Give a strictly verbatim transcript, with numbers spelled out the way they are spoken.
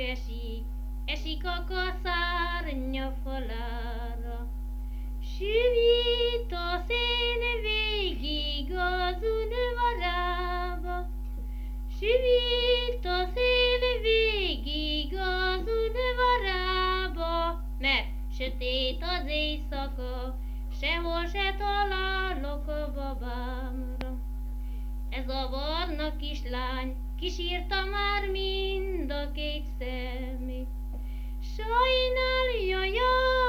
esik, esik a kaszárnya falára. Süvít a szél végig az udvarába, süvít a szél végig az udvarába, mert sötét az éjszaka, sehol se találok a babámra. Ez a barna kislány kisírta már mind a két szemét, sajnálja, jaj,